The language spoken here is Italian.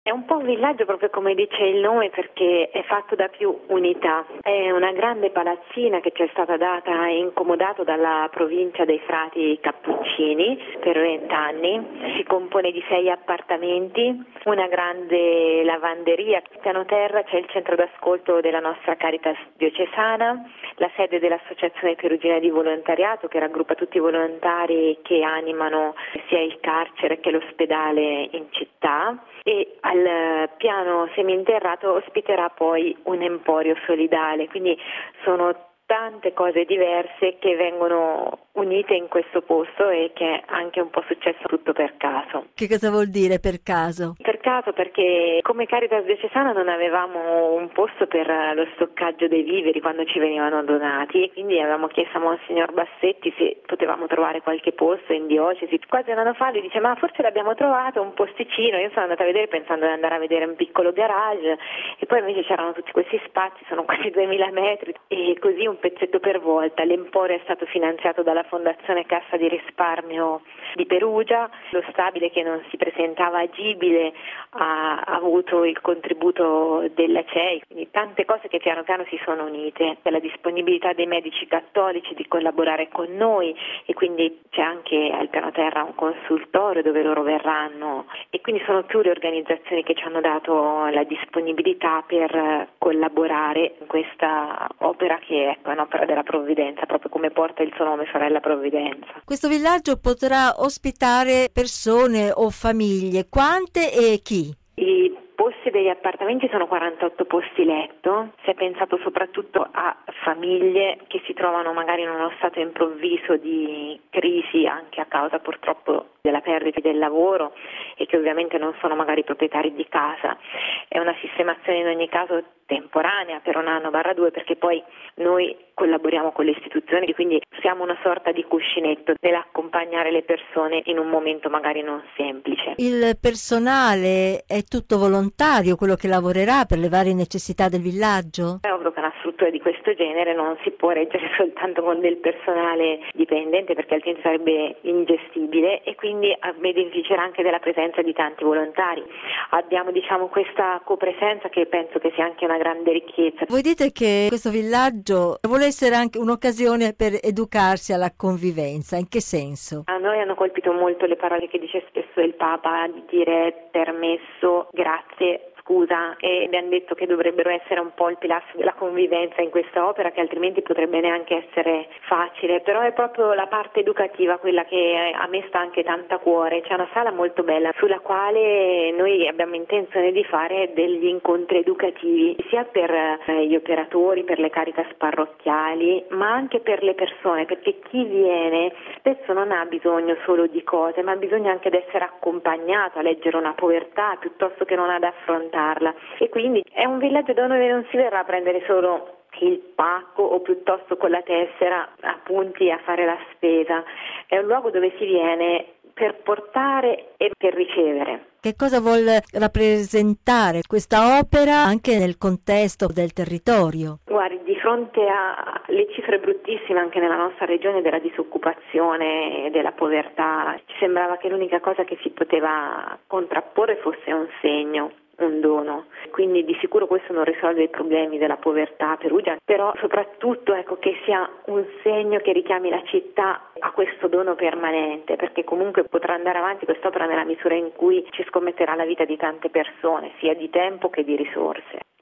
È un po' un villaggio proprio come dice il nome perché è fatto da più unità. È una grande palazzina che ci è stata data e incomodato dalla provincia dei frati cappuccini per 20 anni. Si compone di 6 appartamenti, una grande lavanderia. Al piano terra c'è il centro d'ascolto della nostra Caritas diocesana, la sede dell'Associazione Perugina di Volontariato che raggruppa tutti i volontari che animano sia il carcere che l'ospedale in città, e al piano seminterrato ospiterà poi un emporio solidale, quindi sono tante cose diverse che vengono unite in questo posto e che è anche un po' successo tutto per caso. Che cosa vuol dire per caso? Per caso perché come Caritas diocesana non avevamo un posto per lo stoccaggio dei viveri quando ci venivano donati e quindi avevamo chiesto a Monsignor Bassetti se potevamo trovare qualche posto in diocesi. Quasi un anno fa lui dice ma forse l'abbiamo trovato un posticino, io sono andata a vedere pensando di andare a vedere un piccolo garage e poi invece c'erano tutti questi spazi, sono quasi 2000 metri e così un pezzetto per volta. L'emporio è stato finanziato dalla Fondazione Cassa di Risparmio di Perugia, lo stabile che non si presentava agibile ha avuto il contributo della CEI, quindi tante cose che piano piano si sono unite, la disponibilità dei medici cattolici di collaborare con noi e quindi c'è anche al piano terra un consultorio dove loro verranno e quindi sono più le organizzazioni che ci hanno dato la disponibilità per collaborare in questa opera che è un'opera della provvidenza, proprio come porta il suo nome Sorella Provvidenza. Questo villaggio potrà ospitare persone o famiglie, quante e chi? I posti degli appartamenti sono 48 posti letto, si è pensato soprattutto a famiglie che si trovano magari in uno stato improvviso di crisi anche a causa purtroppo della perdita del lavoro e che ovviamente non sono magari proprietari di casa. È una sistemazione in ogni caso temporanea per 1 anno / 2 perché poi noi collaboriamo con le istituzioni, quindi siamo una sorta di cuscinetto nell'accompagnare le persone in un momento magari non semplice. Il personale è tutto volontario, quello che lavorerà per le varie necessità del villaggio? È ovvio che una struttura di questo genere non si può reggere soltanto con del personale dipendente perché altrimenti sarebbe ingestibile e quindi beneficerà anche della presenza di tanti volontari. Abbiamo questa copresenza che penso che sia anche una grande ricchezza. Voi dite che questo villaggio vuole essere anche un'occasione per educarsi alla convivenza, in che senso? A noi hanno colpito molto le parole che dice spesso il Papa di dire permesso, grazie, scusa, e abbiamo detto che dovrebbero essere un po' il pilastro della convivenza in questa opera che altrimenti potrebbe neanche essere facile, però è proprio la parte educativa quella che a me sta anche tanto a cuore. C'è una sala molto bella sulla quale noi abbiamo intenzione di fare degli incontri educativi sia per gli operatori, per le Caritas parrocchiali, ma anche per le persone, perché chi viene spesso non ha bisogno solo di cose, ma ha bisogno anche di essere accompagnato a leggere una povertà piuttosto che non ad affrontarla. E quindi è un villaggio dove non si verrà a prendere solo il pacco o piuttosto con la tessera appunti a fare la spesa. È un luogo dove si viene per portare e per ricevere. Che cosa vuole rappresentare questa opera anche nel contesto del territorio? Guardi, di fronte alle cifre bruttissime anche nella nostra regione della disoccupazione e della povertà, ci sembrava che l'unica cosa che si poteva contrapporre fosse un segno, un dono. Quindi di sicuro questo non risolve i problemi della povertà a Perugia, però soprattutto che sia un segno che richiami la città a questo dono permanente, perché comunque potrà andare avanti quest'opera nella misura in cui ci scommetterà la vita di tante persone, sia di tempo che di risorse.